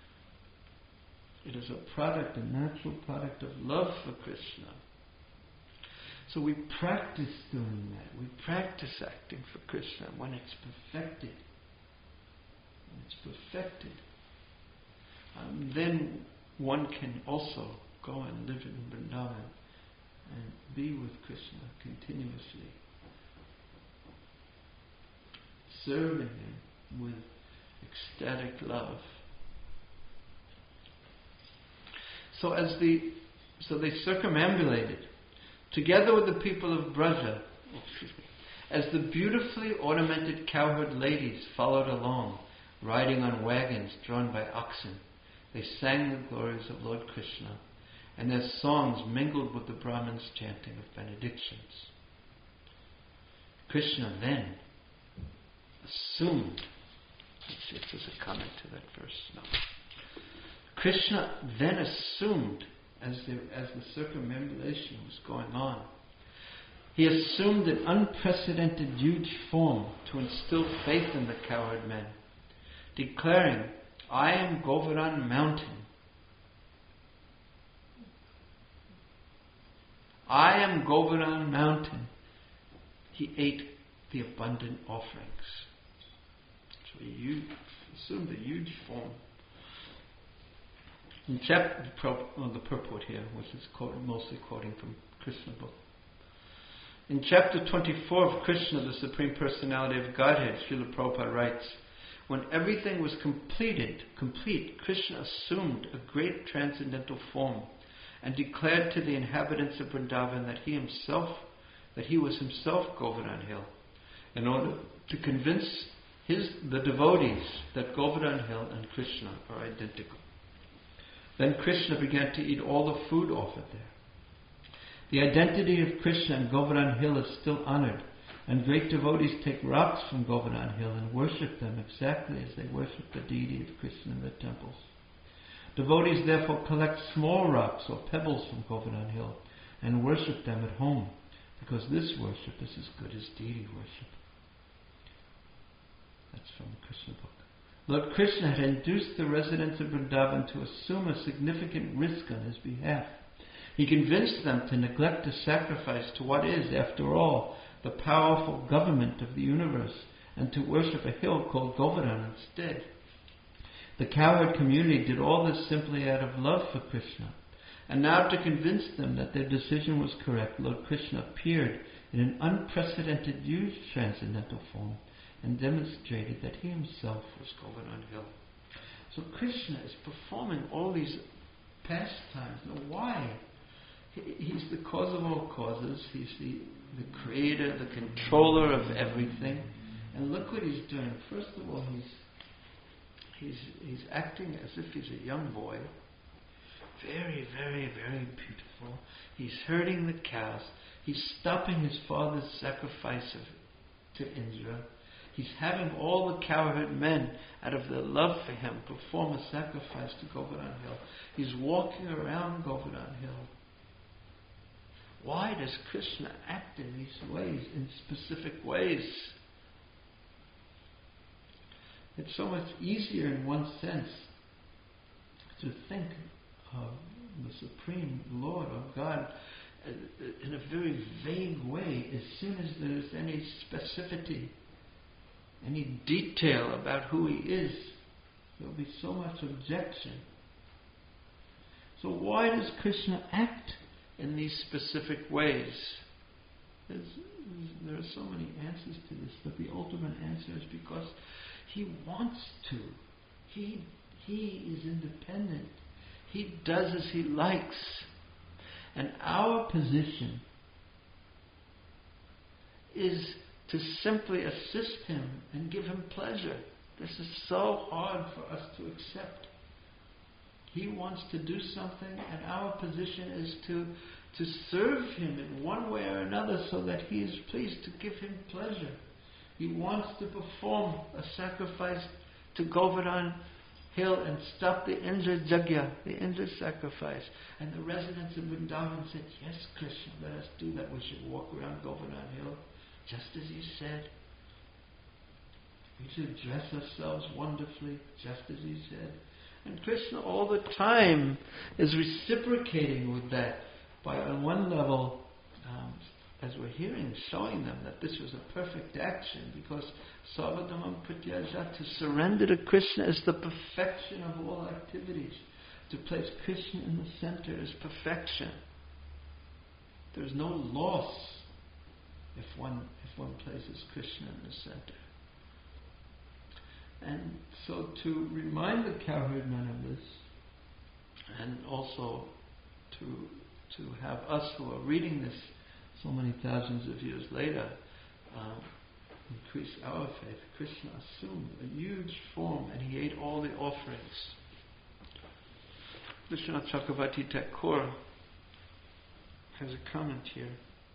It is a product, a natural product of love for Krishna. So we practice doing that. We practice acting for Krishna when it's perfected. When it's perfected. Um, then one can also go and live in Vrindavan and be with Krishna continuously, serving Him with ecstatic love. So as the so they circumambulated, together with the people of Braja, excuse me, as the beautifully ornamented cowherd ladies followed along, riding on wagons drawn by oxen. They sang the glories of Lord Krishna, and their songs mingled with the Brahmins' chanting of benedictions. Krishna then assumed, let's see if there's a comment to that verse. No. Krishna then assumed, as the, as the circumambulation was going on, he assumed an unprecedented huge form to instill faith in the cowherd men, declaring, I am Govardhan Mountain. I am Govardhan Mountain. He ate the abundant offerings. So he assumed a huge form. In chapter, well, the purport here, which is quoted, mostly quoting from Krishna book. In chapter twenty-four of Krishna, the Supreme Personality of Godhead, Srila Prabhupada writes, when everything was completed, complete, Krishna assumed a great transcendental form and declared to the inhabitants of Vrindavan that he himself, that he was himself Govardhan Hill, in order to convince his the devotees that Govardhan Hill and Krishna are identical. Then Krishna began to eat all the food offered there. The identity of Krishna and Govardhan Hill is still honored, and great devotees take rocks from Govardhan Hill and worship them exactly as they worship the deity of Krishna in their temples. Devotees therefore collect small rocks or pebbles from Govardhan Hill and worship them at home, because this worship is as good as deity worship. That's from the Krishna book. Lord Krishna had induced the residents of Vrindavan to assume a significant risk on his behalf. He convinced them to neglect to sacrifice to what is, after all, the powerful government of the universe, and to worship a hill called Govardhan instead. The cowherd community did all this simply out of love for Krishna. And now, to convince them that their decision was correct, Lord Krishna appeared in an unprecedented, huge transcendental form and demonstrated that he himself was Govardhan Hill. So Krishna is performing all these pastimes. Now why? He, he's the cause of all causes. He's the, the creator, the controller of everything. And look what he's doing. First of all, he's he's he's acting as if he's a young boy. Very, very, very beautiful. He's herding the cows. He's stopping his father's sacrifice of, to Indra. He's having all the cowherd men, out of their love for him, perform a sacrifice to Govardhan Hill. He's walking around Govardhan Hill. Why does Krishna act in these ways, in specific ways? It's so much easier in one sense to think of the Supreme Lord of God in a very vague way. As soon as there's any specificity, any detail about who he is, there'll be so much objection. So why does Krishna act in these specific ways? There's, there are so many answers to this, but the ultimate answer is because he wants to. He, he is independent. He does as he likes. And our position is to simply assist him and give him pleasure. This is so hard for us to accept. He wants to do something, and our position is to, to serve him in one way or another so that he is pleased, to give him pleasure. He wants to perform a sacrifice to Govardhan Hill and stop the Indra Jagya, the Indra sacrifice. And the residents of Vrindavan said, yes, Krishna, let us do that. We should walk around Govardhan Hill, just as you said. We should dress ourselves wonderfully, just as you said. And Krishna all the time is reciprocating with that by, on one level, um, as we're hearing, showing them that this was a perfect action, because Sarvadhamam Pratyajat, to surrender to Krishna, is the perfection of all activities. To place Krishna in the center is perfection. There's no loss if one if one places Krishna in the center. And so to remind the cowherd men of this, and also to to have us who are reading this so many thousands of years later, um, increase our faith. Krishna assumed a huge form and he ate all the offerings. Vishwanath Chakravarti Thakur has a comment here.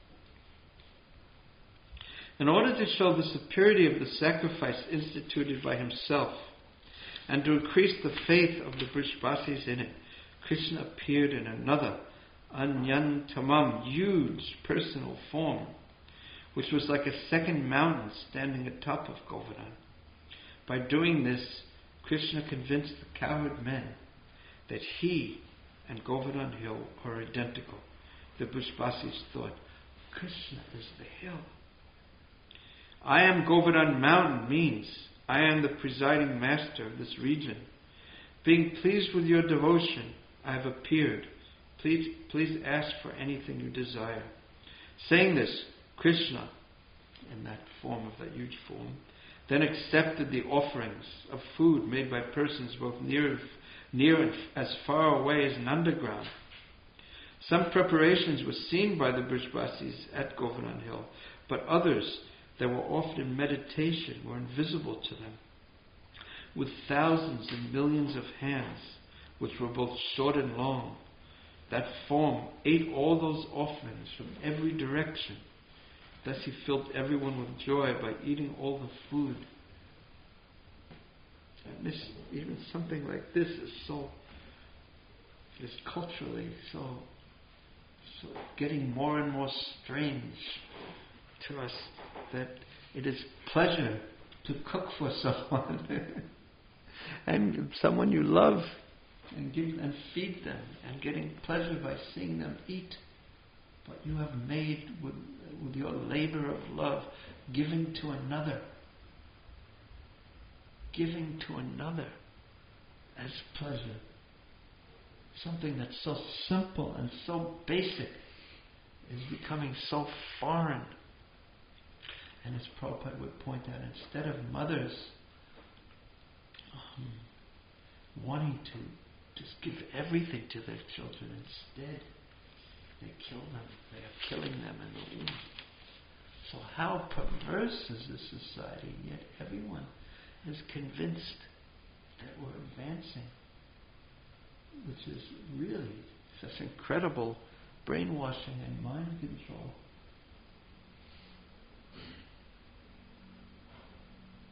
In order to show the superiority of the sacrifice instituted by himself and to increase the faith of the Brishbasis in it, Krishna appeared in another Anyantamam, huge personal form, which was like a second mountain standing atop of Govardhan. By doing this, Krishna convinced the cowherd men that he and Govardhan Hill are identical. The Brishbasis thought, Krishna is the hill. I am Govardhan mountain means I am the presiding master of this region. Being pleased with your devotion, I have appeared. Please, please ask for anything you desire. Saying this, Krishna, in that form of that huge form, then accepted the offerings of food made by persons both near, near and as far away as Nandagram. Some preparations were seen by the Brishbasis at Govardhan Hill, but others that were often in meditation were invisible to them. With thousands and millions of hands, which were both short and long, that form ate all those offerings from every direction. Thus he filled everyone with joy by eating all the food. And this, even something like this is so, is culturally so, so getting more and more strange to us, that it is pleasure to cook for someone and someone you love, and give and feed them, and getting pleasure by seeing them eat. But you have made with, with your labor of love, giving to another, giving to another as pleasure. Something that's so simple and so basic is becoming so foreign. And as Prabhupada would point out, instead of mothers um, wanting to just give everything to their children, instead they kill them. They are killing them in the womb. So how perverse is this society? Yet everyone is convinced that we're advancing, which is really such incredible brainwashing and mind control.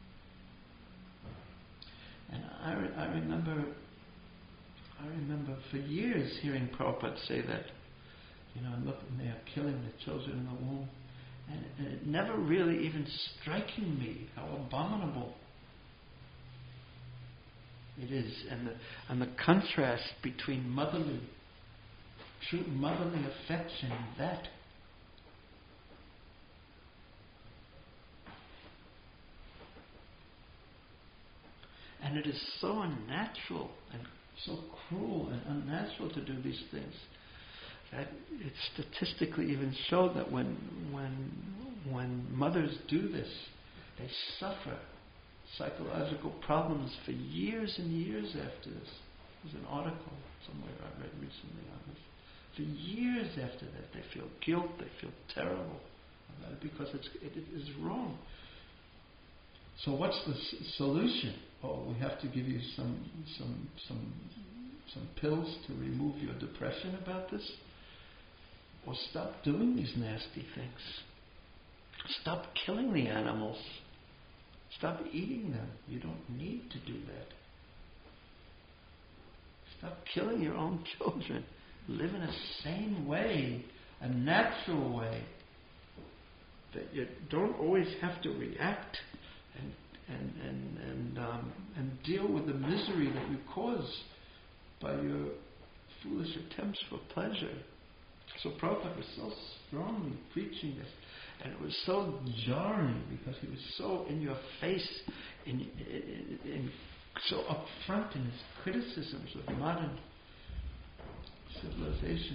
remember for years hearing Prabhupada say that, you know, look, and they are killing the children in the womb. And, and it never really even striking me how abominable it is. And the, and the contrast between motherly, true motherly affection and that. And it is so unnatural and so cruel and unnatural to do these things that it's statistically even shown that when when when mothers do this, they suffer psychological problems for years and years after this. There's an article somewhere I read recently on this. For years after that, they feel guilt, they feel terrible about it because it's, it, it is wrong. So what's the s- solution? Oh, we have to give you some some some some pills to remove your depression about this? Or stop doing these nasty things. Stop killing the animals. Stop eating them. You don't need to do that. Stop killing your own children. Live in a sane way, a natural way, that you don't always have to react and and and and, um, and deal with the misery that you cause by your foolish attempts for pleasure. So Prabhupada was so strongly preaching this, and it was so jarring because he was so in your face, in, in, in so upfront in his criticisms of modern civilization.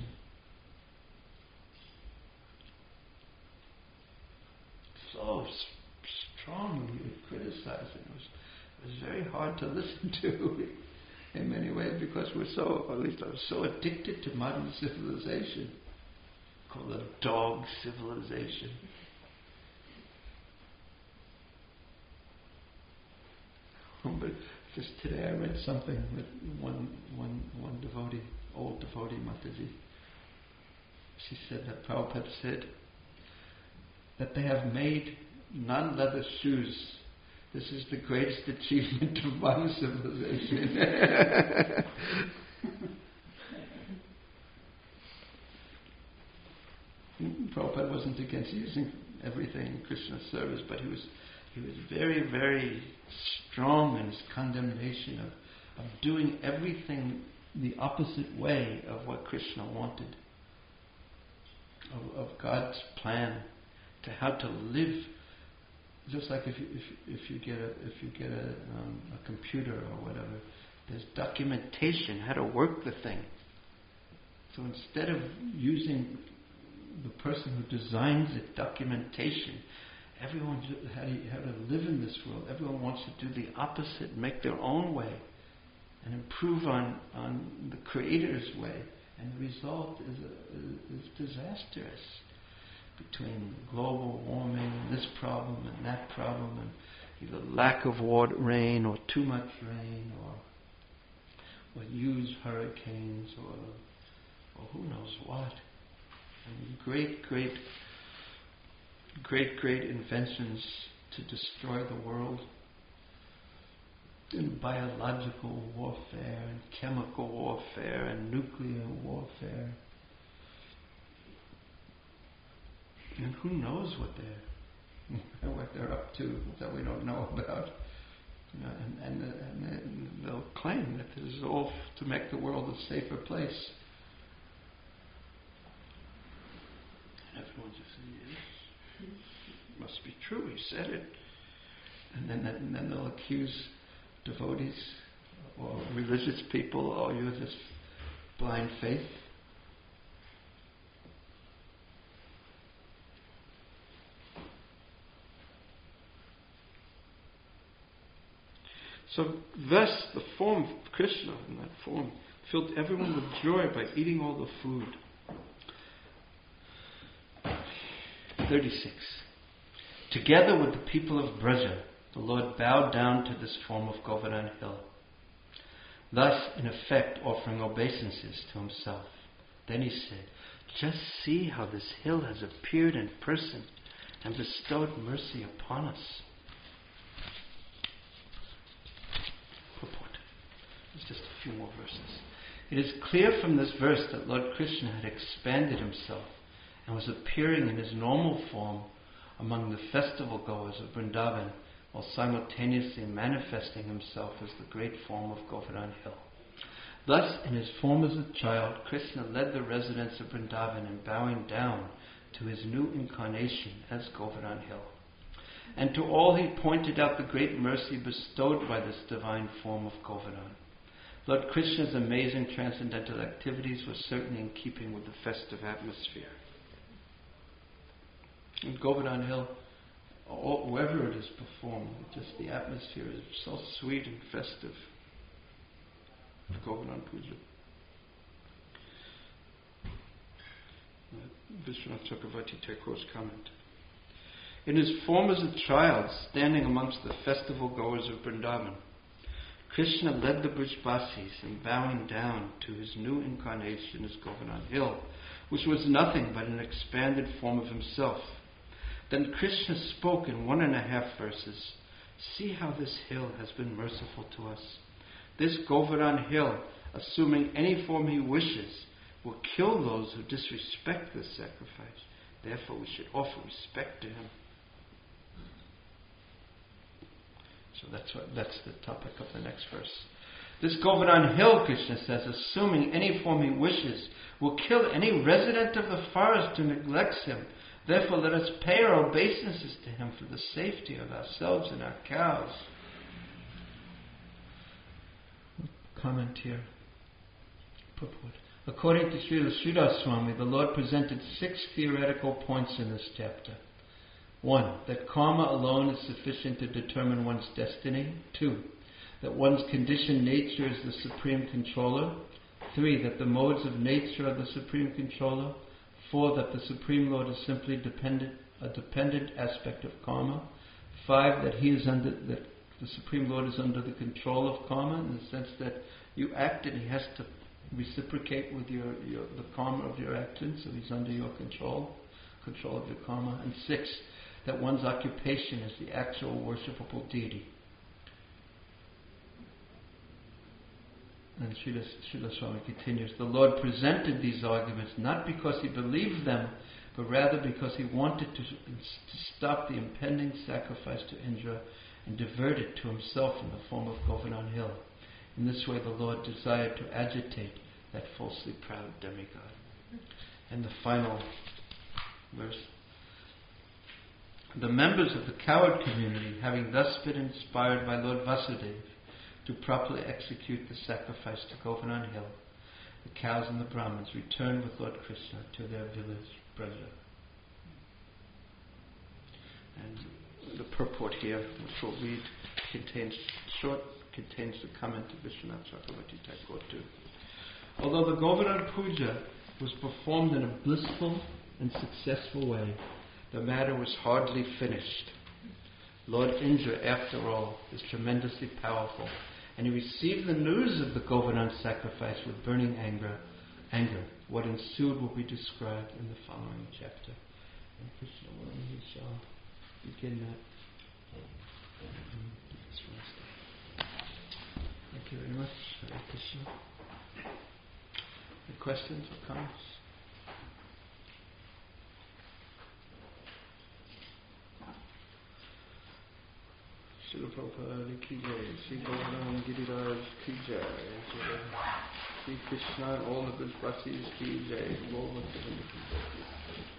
So s- strongly he would criticize it. It was, it was very hard to listen to in many ways because we're so, or at least I was so addicted to modern civilization. Called a dog civilization. But just today I read something with one one one devotee, old devotee Mataji. She said that Prabhupada said that they have made non-leather shoes. This is the greatest achievement of modern civilization. Prabhupada wasn't against using everything in Krishna's service, but he was he was very, very strong in his condemnation of, of doing everything the opposite way of what Krishna wanted, of, of God's plan to how to live. Just like if you, if, if you get a if you get a, um, a computer or whatever, there's documentation how to work the thing. So instead of using the person who designs it, documentation, everyone how to, how to live in this world. Everyone wants to do the opposite, make their own way, and improve on, on the Creator's way. And the result is, a, is disastrous. Between global warming, and this problem and that problem, and either lack of water, rain, or too much rain, or, or huge hurricanes, or, or who knows what. And great, great, great, great inventions to destroy the world in biological warfare and chemical warfare and nuclear warfare. And who knows what they're what they're up to that we don't know about. You know, and, and, and they'll claim that this is all to make the world a safer place. Everyone just says, yes, it must be true, he said it. And then, and then they'll accuse devotees or religious people, oh, you have this blind faith. So thus the form of Krishna in that form filled everyone with joy by eating all the food. thirty-six. Together with the people of Braja, the Lord bowed down to this form of Govardhan hill, thus in effect offering obeisances to himself. Then he said, just see how this hill has appeared in person and bestowed mercy upon us. Purport. There's just a few more verses. It is clear from this verse that Lord Krishna had expanded himself and was appearing in his normal form among the festival goers of Vrindavan, while simultaneously manifesting himself as the great form of Govardhan Hill. Thus, in his form as a child, Krishna led the residents of Vrindavan in bowing down to his new incarnation as Govardhan Hill. And to all he pointed out the great mercy bestowed by this divine form of Govardhan. Lord Krishna's amazing transcendental activities were certainly in keeping with the festive atmosphere. In Govardhan Hill, all, wherever it is performed, just the atmosphere is so sweet and festive. Govardhan Puja. Uh, Vishwanath Chakravarti Thakur's comment. In his form as a child, standing amongst the festival goers of Vrindavan, Krishna led the Brajbasis in bowing down to his new incarnation as Govardhan Hill, which was nothing but an expanded form of himself. Then Krishna spoke in one and a half verses, "See how this hill has been merciful to us. This Govardhan Hill, assuming any form he wishes, will kill those who disrespect this sacrifice. Therefore we should offer respect to him." So that's what that's the topic of the next verse. This Govardhan Hill, Krishna says, assuming any form he wishes, will kill any resident of the forest who neglects him. Therefore let us pay our obeisances to him for the safety of ourselves and our cows. Comment here. Purport. According to Srila Sridhar Swami, the Lord presented six theoretical points in this chapter. One, that karma alone is sufficient to determine one's destiny. Two, that one's conditioned nature is the supreme controller. Three, that the modes of nature are the supreme controller. Four, that the Supreme Lord is simply dependent, a dependent aspect of karma. Five, that he is under that the Supreme Lord is under the control of karma, in the sense that you act and he has to reciprocate with your, your the karma of your actions, so he's under your control, control of your karma. And six, that one's occupation is the actual worshipable deity. And Srila, Srila Swami continues, the Lord presented these arguments not because he believed them, but rather because he wanted to, to stop the impending sacrifice to Indra and divert it to himself in the form of Govardhan Hill. In this way the Lord desired to agitate that falsely proud demigod. And the final verse. The members of the coward community, having thus been inspired by Lord Vasudeva to properly execute the sacrifice to Govardhan Hill, the cows and the Brahmins returned with Lord Krishna to their village, Braja. And the purport here, which we'll read, contains short, contains the comment of Vishwanath Chakravarti Thakur too. Although the Govardhan Puja was performed in a blissful and successful way, the matter was hardly finished. Lord Indra, after all, is tremendously powerful, and he received the news of the Govardhan sacrifice with burning anger. Anger. What ensued will be described in the following chapter. And Krishna willing, he shall begin that. Thank you very much. Hare Krishna. Any questions or comments? Srila Prabhupada ki jai, Sri Govardhan Giriraj ki jai, Sri Krishna and all the Brajbasis ki jai, Lord Bhaktivinoda ki jai.